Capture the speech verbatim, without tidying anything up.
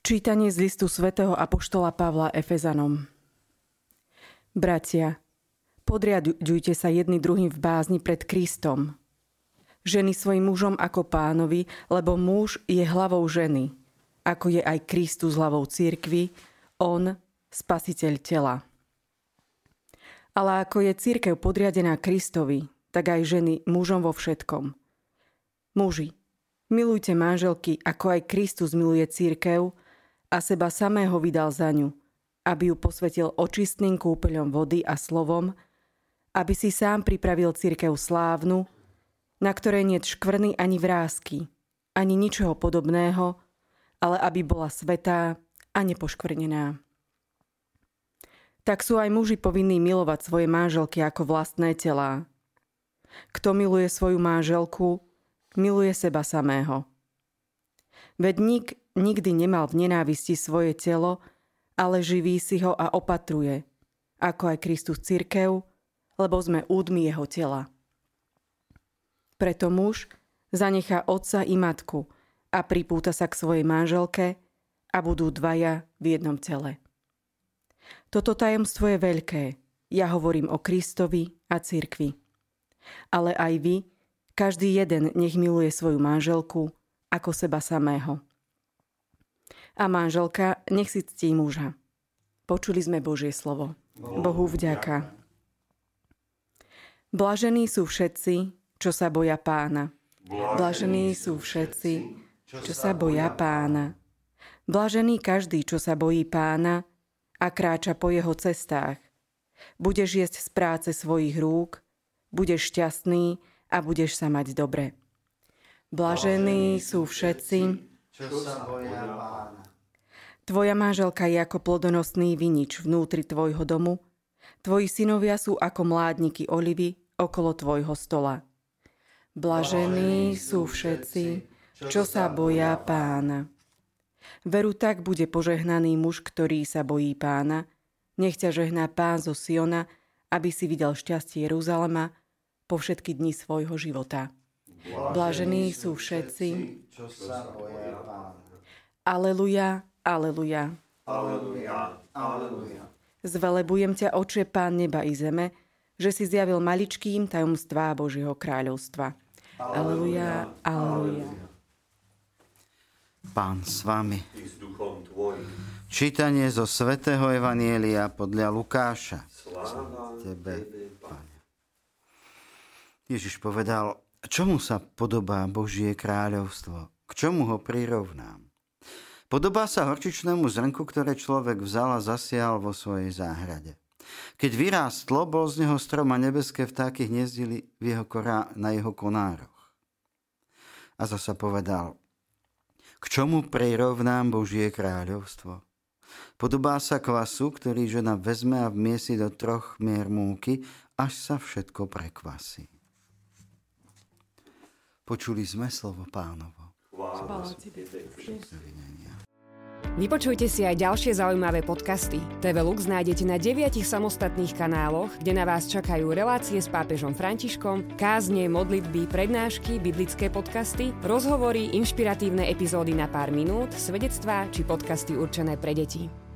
Čítanie z listu svätého apoštola Pavla Efezanom. Bratia, podriadujte sa jedni druhým v bázni pred Kristom. Ženy svojim mužom ako Pánovi, lebo muž je hlavou ženy, ako je aj Kristus hlavou cirkvi, on spasiteľ tela. Ale ako je cirkev podriadená Kristovi, tak aj ženy mužom vo všetkom. Muži, milujte manželky, ako aj Kristus miluje cirkev, a seba samého vydal za ňu, aby ju posvetil očistným kúpeľom vody a slovom, aby si sám pripravil cirkev slávnu, na ktorej niet škvrny ani vrásky, ani ničoho podobného, ale aby bola svätá a nepoškvrnená. Tak sú aj muži povinní milovať svoje manželky ako vlastné telá. Kto miluje svoju manželku, miluje seba samého. Veď nik nikdy nemal v nenávisti svoje telo, ale živí si ho a opatruje, ako aj Kristus cirkev, lebo sme údmi jeho tela. Preto muž zanechá otca i matku a pripúta sa k svojej manželke a budú dvaja v jednom tele. Toto tajomstvo je veľké, ja hovorím o Kristovi a cirkvi. Ale aj vy, každý jeden nech miluje svoju manželku ako seba samého. A manželka nech si ctí muža. Počuli sme Božie slovo. Bohu vďaka. Blažení sú všetci, čo sa boja Pána. Blažení sú všetci, čo sa boja Pána. Blažený každý, čo sa bojí Pána a kráča po jeho cestách. Budeš jesť z práce svojich rúk, budeš šťastný a budeš sa mať dobre. Blažení sú všetci, čo sa boja Pána. Tvoja manželka je ako plodonosný vinič vnútri tvojho domu, tvoji synovia sú ako mládniky olivy okolo tvojho stola. Blažení sú všetci, čo sa boja Pána. Veru tak bude požehnaný muž, ktorý sa bojí Pána, nech ťa žehná Pán zo Siona, aby si videl šťastie Jeruzalema po všetky dni svojho života. Blažení sú všetci, čo sa boja Pána. Aleluja, aleluja. Aleluja, aleluja. Zvelebujem ťa, Oče, Pán neba i zeme, že si zjavil maličkým tajomstvá Božieho kráľovstva. Aleluja, aleluja. Pán s vami. Čítanie zo svätého Evanjelia podľa Lukáša. Sláva tebe, Pane. Ježiš povedal, čomu sa podobá Božie kráľovstvo? K čomu ho prirovnám? Podobá sa horčičnému zrnku, ktoré človek vzal a zasial vo svojej záhrade. Keď vyrástlo, bol z neho strom a nebeské vtáky hniezdili v jeho korá, na jeho konároch. A zasa povedal, k čomu prirovnám Božie kráľovstvo? Podobá sa kvasu, ktorý žena vezme a vmiesi do troch mier múky, až sa všetko prekvasí. Počuli sme slovo Pánovo. Chvála Tebe, Kriste. Vypočujte si aj ďalšie zaujímavé podcasty. té vé Lux nájdete na deviatich samostatných kanáloch, kde na vás čakajú relácie s pápežom Františkom, kázne, modlitby, prednášky, biblické podcasty, rozhovory, inšpiratívne epizódy na pár minút, svedectvá či podcasty určené pre deti.